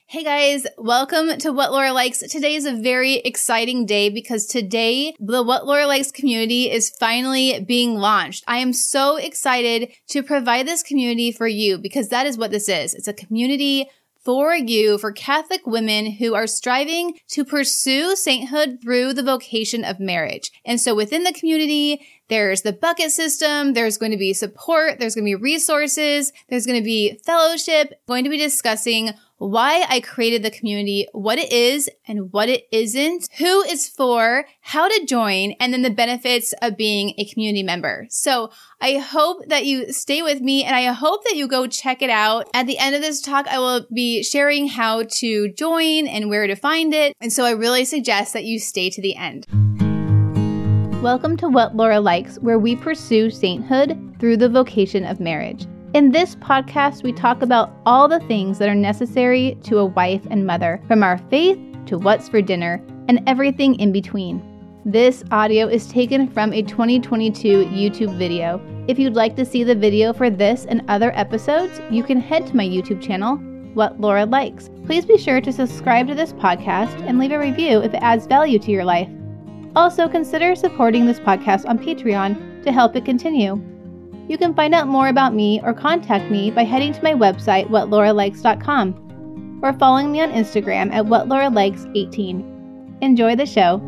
Hey guys, welcome to What Laura Likes. Today is a very exciting day because today the What Laura Likes community is finally being launched. I am so excited to provide this community for you because that is what this is. It's a community for you, for Catholic women who are striving to pursue sainthood through the vocation of marriage. And so within the community, there's the bucket system, there's going to be support, there's going to be resources, there's going to be fellowship, going to be discussing why I created the community, what it is and what it isn't, who it's for, how to join, and then the benefits of being a community member. So I hope that you stay with me and I hope that you go check it out. At the end of this talk, I will be sharing how to join and where to find it. And so I really suggest that you stay to the end. Welcome to What Laura Likes, where we pursue sainthood through the vocation of marriage. In this podcast, we talk about all the things that are necessary to a wife and mother, from our faith to what's for dinner, and everything in between. This audio is taken from a 2022 YouTube video. If you'd like to see the video for this and other episodes, you can head to my YouTube channel, What Laura Likes. Please be sure to subscribe to this podcast and leave a review if it adds value to your life. Also, consider supporting this podcast on Patreon to help it continue. You can find out more about me or contact me by heading to my website, whatlauralikes.com, or following me on Instagram at whatlauralikes18. Enjoy the show.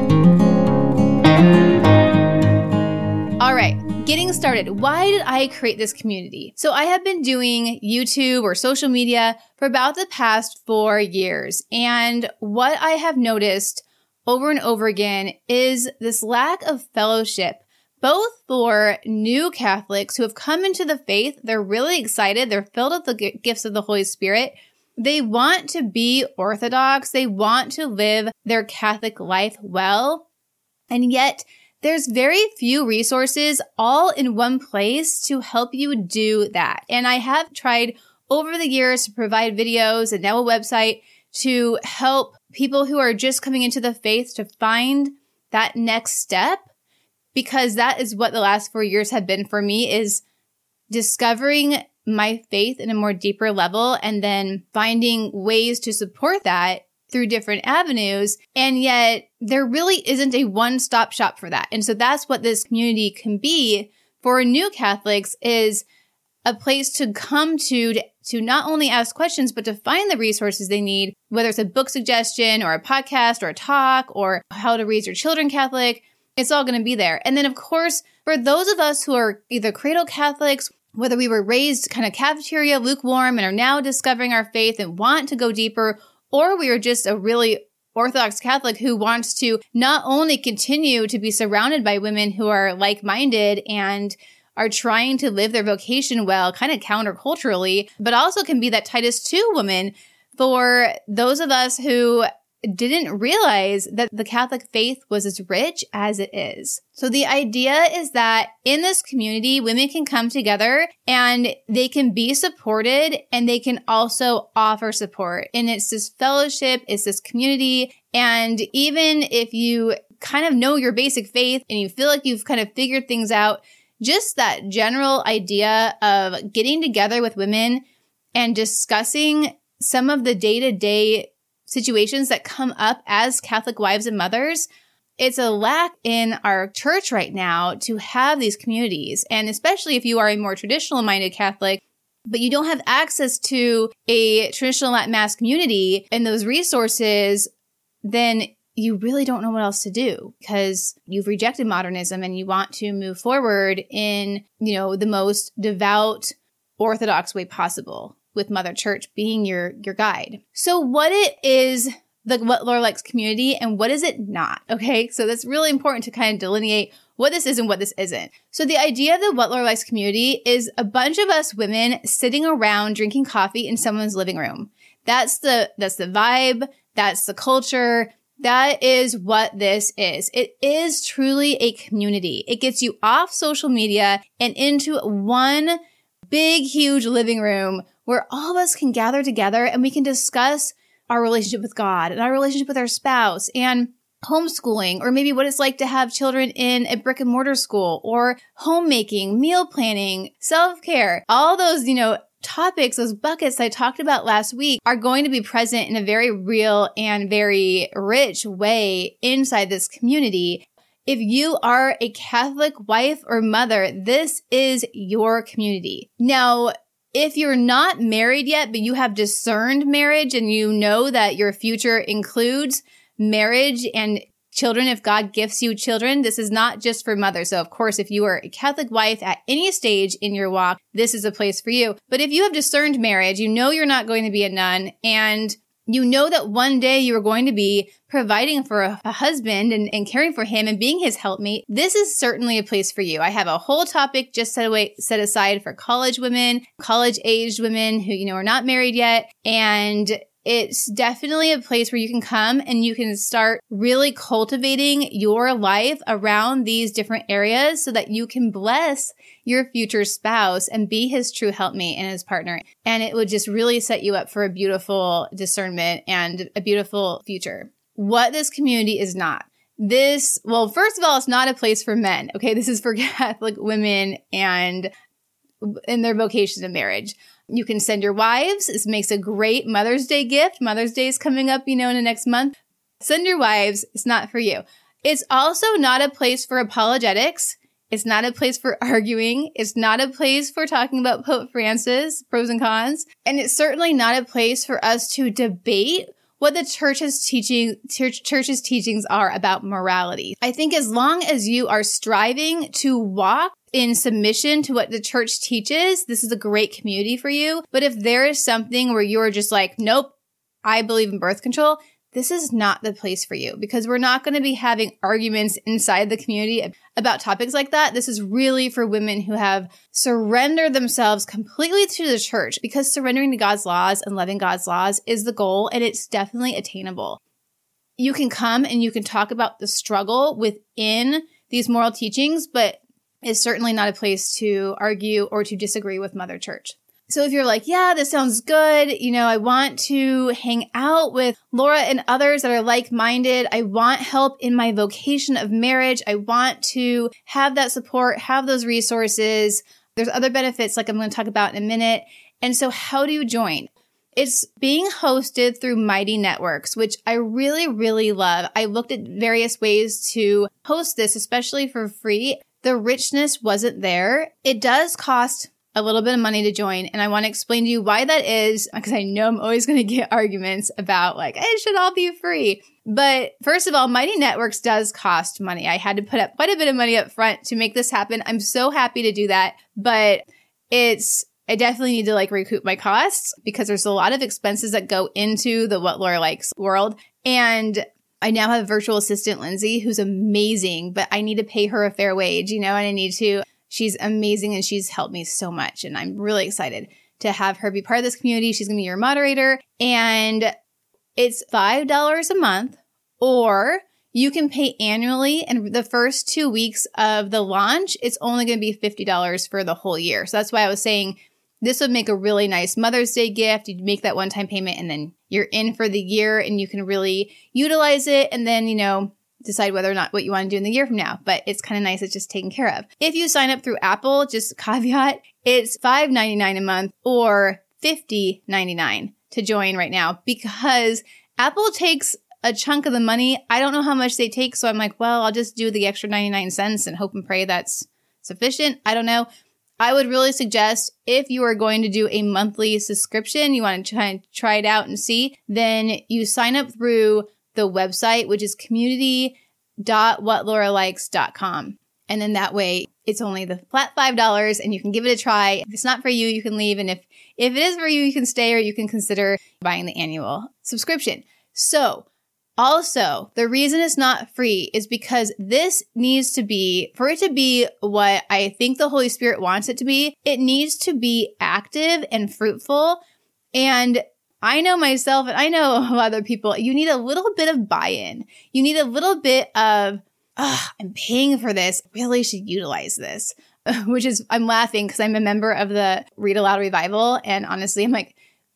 All right, getting started. Why did I create this community? So I have been doing YouTube or social media for about the past 4 years. And what I have noticed over and over again is this lack of fellowship, both for new Catholics who have come into the faith. They're really excited. They're filled with the gifts of the Holy Spirit. They want to be Orthodox. They want to live their Catholic life well. And yet there's very few resources all in one place to help you do that. And I have tried over the years to provide videos and now a website to help people who are just coming into the faith to find that next step. Because that is what the last 4 years have been for me, is discovering my faith in a more deeper level and then finding ways to support that through different avenues. And yet there really isn't a one-stop shop for that. And so that's what this community can be for new Catholics, is a place to come to not only ask questions, but to find the resources they need, whether it's a book suggestion or a podcast or a talk or how to raise your children Catholic. It's all going to be there. And then, of course, for those of us who are either cradle Catholics, whether we were raised kind of cafeteria, lukewarm, and are now discovering our faith and want to go deeper, or we are just a really Orthodox Catholic who wants to not only continue to be surrounded by women who are like-minded and are trying to live their vocation well, kind of counterculturally, but also can be that Titus II woman for those of us who didn't realize that the Catholic faith was as rich as it is. So the idea is that in this community, women can come together and they can be supported and they can also offer support. And it's this fellowship, it's this community. And even if you kind of know your basic faith and you feel like you've kind of figured things out, just that general idea of getting together with women and discussing some of the day-to-day situations that come up as Catholic wives and mothers, it's a lack in our church right now to have these communities. And especially if you are a more traditional-minded Catholic, but you don't have access to a traditional Latin Mass community and those resources, then you really don't know what else to do because you've rejected modernism and you want to move forward in, the most devout, Orthodox way possible, with Mother Church being your guide. So what it is the What Laura Likes community and what is it not? Okay, so that's really important to kind of delineate what this is and what this isn't. So the idea of the What Laura Likes community is a bunch of us women sitting around drinking coffee in someone's living room. That's the vibe. That's the culture. That is what this is. It is truly a community. It gets you off social media and into one big, huge living room where all of us can gather together and we can discuss our relationship with God and our relationship with our spouse and homeschooling, or maybe what it's like to have children in a brick and mortar school, or homemaking, meal planning, self-care, all those, topics, those buckets I talked about last week are going to be present in a very real and very rich way inside this community. If you are a Catholic wife or mother, this is your community. Now, if you're not married yet, but you have discerned marriage and you know that your future includes marriage and children, if God gifts you children, this is not just for mothers. So of course, if you are a Catholic wife at any stage in your walk, this is a place for you. But if you have discerned marriage, you know you're not going to be a nun, and you know that one day you are going to be providing for a husband and caring for him and being his helpmate, this is certainly a place for you. I have a whole topic just set aside for college women, college-aged women who, are not married yet. And it's definitely a place where you can come and you can start really cultivating your life around these different areas so that you can bless your future spouse and be his true helpmate and his partner. And it would just really set you up for a beautiful discernment and a beautiful future. What this community is not. First of all, it's not a place for men. Okay, this is for Catholic women and in their vocation of marriage. You can send your wives. This makes a great Mother's Day gift. Mother's Day is coming up, in the next month. Send your wives. It's not for you. It's also not a place for apologetics. It's not a place for arguing. It's not a place for talking about Pope Francis, pros and cons. And it's certainly not a place for us to debate what the church's teachings are about morality. I think as long as you are striving to walk in submission to what the church teaches, this is a great community for you. But if there is something where you're just like, nope, I believe in birth control, this is not the place for you, because we're not going to be having arguments inside the community about topics like that. This is really for women who have surrendered themselves completely to the church, because surrendering to God's laws and loving God's laws is the goal, and it's definitely attainable. You can come and you can talk about the struggle within these moral teachings, but it's certainly not a place to argue or to disagree with Mother Church. So if you're like, yeah, this sounds good, I want to hang out with Laura and others that are like-minded. I want help in my vocation of marriage. I want to have that support, have those resources. There's other benefits like I'm going to talk about in a minute. And so how do you join? It's being hosted through Mighty Networks, which I really, really love. I looked at various ways to host this, especially for free. The richness wasn't there. It does cost a little bit of money to join. And I want to explain to you why that is, because I know I'm always going to get arguments about it should all be free. But first of all, Mighty Networks does cost money. I had to put up quite a bit of money up front to make this happen. I'm so happy to do that. But I definitely need to recoup my costs, because there's a lot of expenses that go into the What Laura Likes world. And I now have a virtual assistant, Lindsay, who's amazing, but I need to pay her a fair wage, and she's amazing and she's helped me so much. And I'm really excited to have her be part of this community. She's going to be your moderator, and it's $5 a month, or you can pay annually. And the first 2 weeks of the launch, it's only going to be $50 for the whole year. So that's why I was saying this would make a really nice Mother's Day gift. You'd make that one-time payment and then you're in for the year and you can really utilize it. And then, decide whether or not what you want to do in the year from now. But it's kind of nice. It's just taken care of. If you sign up through Apple, just caveat, it's $5.99 a month or $50.99 to join right now, because Apple takes a chunk of the money. I don't know how much they take. So I'm like, well, I'll just do the extra 99 cents and hope and pray that's sufficient. I don't know. I would really suggest, if you are going to do a monthly subscription, you want to try it out and see, then you sign up through the website, which is community.whatlauralikes.com. And then that way it's only the flat $5 and you can give it a try. If it's not for you, you can leave. And if it is for you, you can stay, or you can consider buying the annual subscription. So also, the reason it's not free is because this needs to be, for it to be what I think the Holy Spirit wants it to be, it needs to be active and fruitful. And I know myself, and I know other people, you need a little bit of buy-in. You need a little bit of, I'm paying for this. I really should utilize this. Which is, I'm laughing because I'm a member of the Read Aloud Revival. And honestly, I'm like,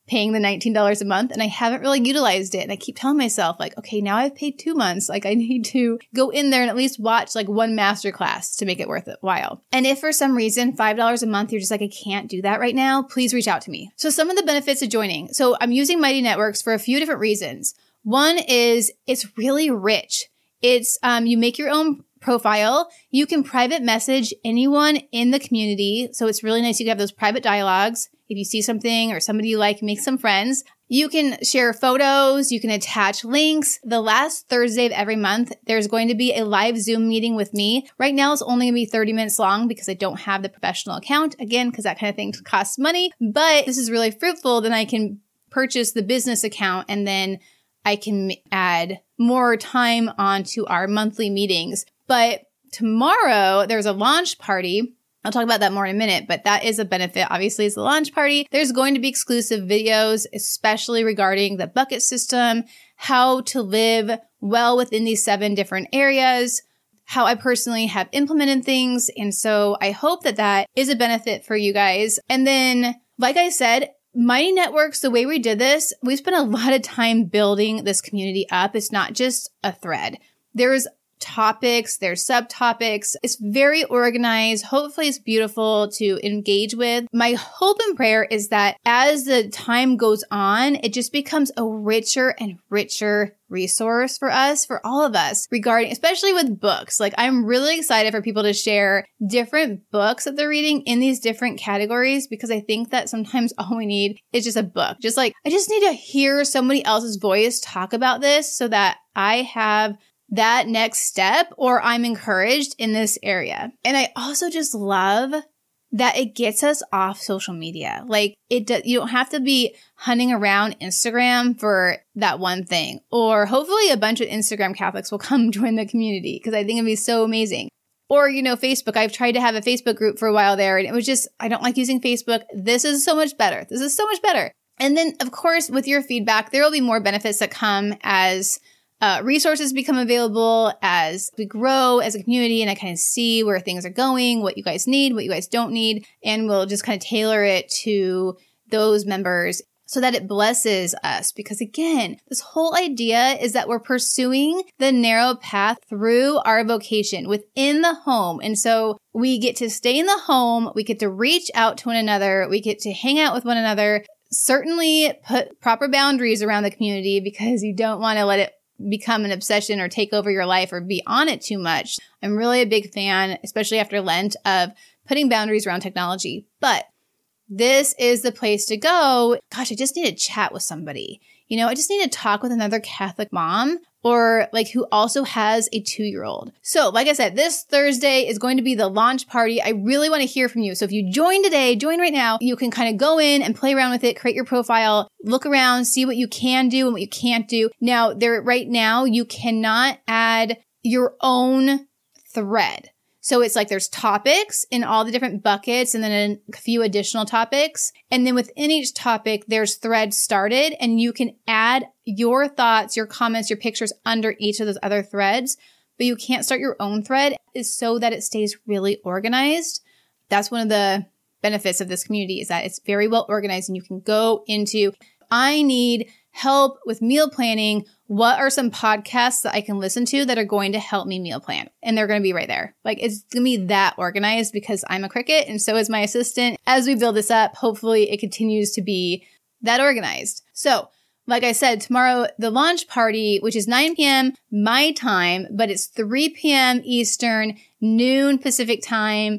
paying the $19 a month and I haven't really utilized it. And I keep telling myself like, okay, now I've paid 2 months. Like I need to go in there and at least watch like one masterclass to make it worthwhile. And if for some reason $5 a month, you're just like, I can't do that right now, please reach out to me. So some of the benefits of joining. So I'm using Mighty Networks for a few different reasons. One is it's really rich. It's, you make your own profile. You can private message anyone in the community. So it's really nice. You can have those private dialogues. If you see something or somebody you like, make some friends. You can share photos. You can attach links. The last Thursday of every month, there's going to be a live Zoom meeting with me. Right now, it's only going to be 30 minutes long because I don't have the professional account. Again, because that kind of thing costs money. But this is really fruitful. Then I can purchase the business account and then I can add more time onto our monthly meetings. But tomorrow, there's a launch party. I'll talk about that more in a minute, but that is a benefit, obviously, is the launch party. There's going to be exclusive videos, especially regarding the bucket system, how to live well within these 7 different areas, how I personally have implemented things. And so I hope that that is a benefit for you guys. And then, like I said, Mighty Networks, the way we did this, we spent a lot of time building this community up. It's not just a thread. There's topics, there's subtopics. It's very organized. Hopefully it's beautiful to engage with. My hope and prayer is that as the time goes on, it just becomes a richer and richer resource for us, for all of us, regarding, especially with books. Like I'm really excited for people to share different books that they're reading in these different categories, because I think that sometimes all we need is just a book. Just like, I just need to hear somebody else's voice talk about this so that I have that next step or I'm encouraged in this area. And I also just love that it gets us off social media. Like you don't have to be hunting around Instagram for that one thing. Or hopefully a bunch of Instagram Catholics will come join the community because I think it'd be so amazing. Or, Facebook. I've tried to have a Facebook group for a while there and it was just, I don't like using Facebook. This is so much better. This is so much better. And then, of course, with your feedback, there will be more benefits that come as resources become available, as we grow as a community and I kind of see where things are going, what you guys need, what you guys don't need, and we'll just kind of tailor it to those members so that it blesses us. Because again, this whole idea is that we're pursuing the narrow path through our vocation within the home. And so we get to stay in the home, we get to reach out to one another, we get to hang out with one another, certainly put proper boundaries around the community because you don't want to let it become an obsession or take over your life or be on it too much. I'm really a big fan, especially after Lent, of putting boundaries around technology. But this is the place to go. Gosh, I just need to chat with somebody. I just need to talk with another Catholic mom or who also has a 2-year-old. So like I said, this Thursday is going to be the launch party. I really want to hear from you. So if you join today, join right now, you can kind of go in and play around with it, create your profile, look around, see what you can do and what you can't do. Now, right now, you cannot add your own thread. So it's like there's topics in all the different buckets and then a few additional topics. And then within each topic, there's threads started and you can add your thoughts, your comments, your pictures under each of those other threads. But you can't start your own thread is so that it stays really organized. That's one of the benefits of this community is that it's very well organized and you can go into, I need help with meal planning. What are some podcasts that I can listen to that are going to help me meal plan? And they're going to be right there. It's going to be that organized because I'm a cricket and so is my assistant. As we build this up, hopefully it continues to be that organized. So, like I said, tomorrow, the launch party, which is 9 p.m. my time, but it's 3 p.m. Eastern, noon Pacific time,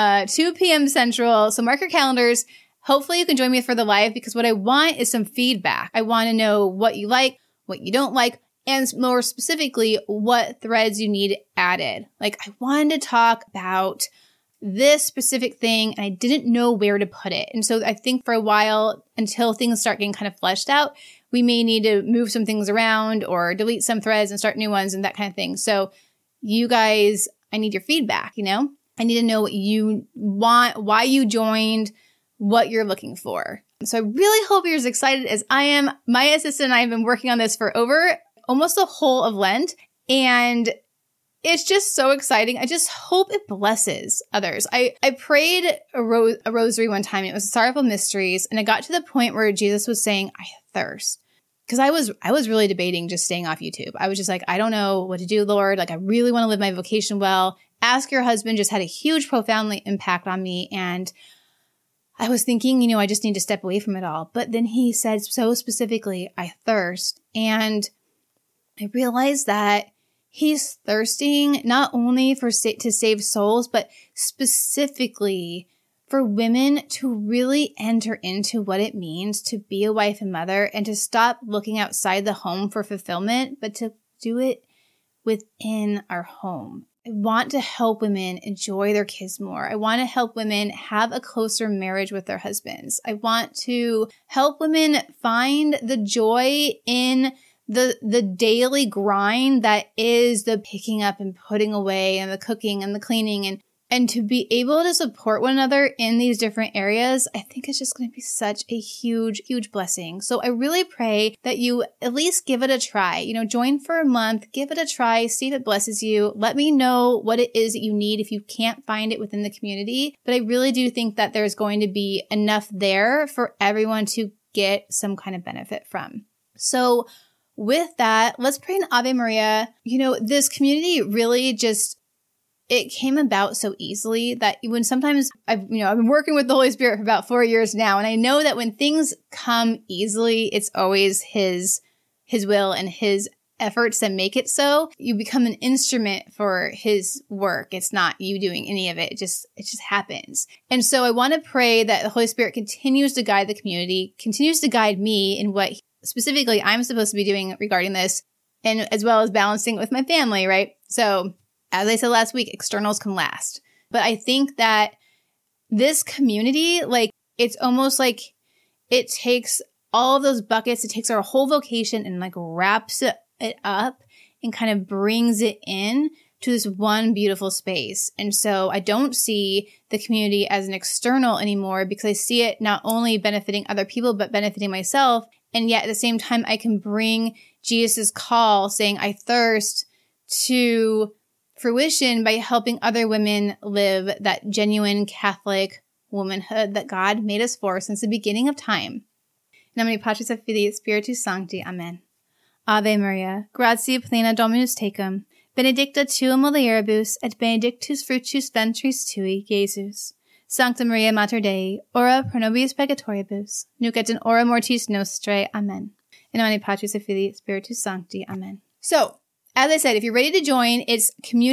2 p.m. Central. So mark your calendars. Hopefully you can join me for the live because what I want is some feedback. I want to know what you like, what you don't like, and more specifically, what threads you need added. I wanted to talk about this specific thing and I didn't know where to put it. And so I think for a while, until things start getting kind of fleshed out, we may need to move some things around or delete some threads and start new ones and that kind of thing. So you guys, I need your feedback, I need to know what you want, why you joined, what you're looking for. So I really hope you're as excited as I am. My assistant and I have been working on this for over almost the whole of Lent. And it's just so exciting. I just hope it blesses others. I prayed a rosary one time. It was Sorrowful Mysteries. And it got to the point where Jesus was saying, I thirst. Because I was really debating just staying off YouTube. I was just like, I don't know what to do, Lord. Like, I really want to live my vocation well. Ask Your Husband just had a huge, profoundly impact on me. And I was thinking, I just need to step away from it all. But then he said so specifically, I thirst. And I realized that he's thirsting not only to save souls, but specifically for women to really enter into what it means to be a wife and mother and to stop looking outside the home for fulfillment, but to do it within our home. I want to help women enjoy their kids more. I want to help women have a closer marriage with their husbands. I want to help women find the joy in the daily grind that is the picking up and putting away and the cooking and the cleaning and to be able to support one another in these different areas. I think it's just going to be such a huge, huge blessing. So I really pray that you at least give it a try. Join for a month, give it a try, see if it blesses you. Let me know what it is that you need if you can't find it within the community. But I really do think that there's going to be enough there for everyone to get some kind of benefit from. So with that, let's pray an Ave Maria. This community really just, it came about so easily that when sometimes I've been working with the Holy Spirit for about 4 years now. And I know that when things come easily, it's always his will and his efforts that make it so. You become an instrument for his work. It's not you doing any of it. It just happens. And so I want to pray that the Holy Spirit continues to guide the community, continues to guide me in what specifically I'm supposed to be doing regarding this, and as well as balancing it with my family, right? So as I said last week, externals can last. But I think that this community, it's almost like it takes all of those buckets, it takes our whole vocation and wraps it up and kind of brings it in to this one beautiful space. And so I don't see the community as an external anymore because I see it not only benefiting other people, but benefiting myself. And yet at the same time, I can bring Jesus' call saying, I thirst, to fruition by helping other women live that genuine Catholic womanhood that God made us for since the beginning of time. In nomine Patris et Filii et Spiritus Sancti. Amen. Ave Maria, gratia plena Dominus tecum, benedicta tu in mulieribus, et benedictus fructus ventris tui, Iesus. Sancta Maria Mater Dei, ora pro nobis peccatoribus, nunc et in hora mortis nostrae. Amen. In nomine Patris et Filii et Spiritus Sancti. Amen. So, as I said, if you're ready to join, it's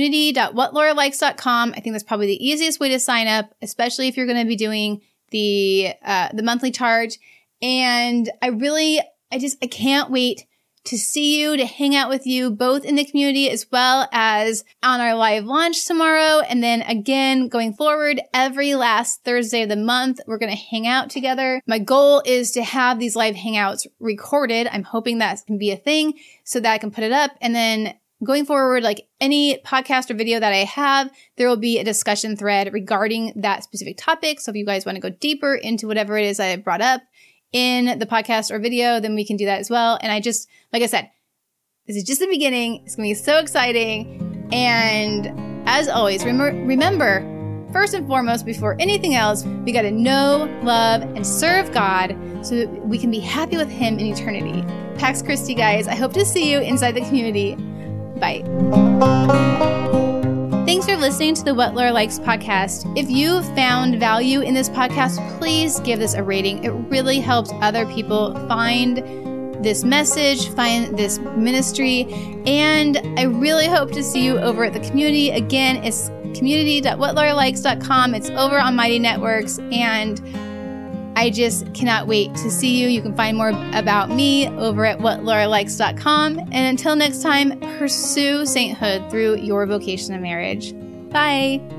community.whatlauralikes.com. I think that's probably the easiest way to sign up, especially if you're going to be doing the monthly charge. And I can't wait to see you, to hang out with you, both in the community as well as on our live launch tomorrow. And then again, going forward, every last Thursday of the month, we're going to hang out together. My goal is to have these live hangouts recorded. I'm hoping that can be a thing so that I can put it up. And then going forward, any podcast or video that I have, there will be a discussion thread regarding that specific topic. So if you guys want to go deeper into whatever it is I brought up in the podcast or video, then we can do that as well. And like I said, this is just the beginning. It's going to be so exciting. And as always, remember, first and foremost, before anything else, we got to know, love, and serve God so that we can be happy with Him in eternity. Pax Christi, guys. I hope to see you inside the community. Bye. Thanks for listening to the What Laura Likes podcast. If you found value in this podcast, please give this a rating. It really helps other people find this message, find this ministry, and I really hope to see you over at the community. Again, it's community.whatlauralikes.com. It's over on Mighty Networks, and I just cannot wait to see you. You can find more about me over at whatlauralikes.com. And until next time, pursue sainthood through your vocation of marriage. Bye.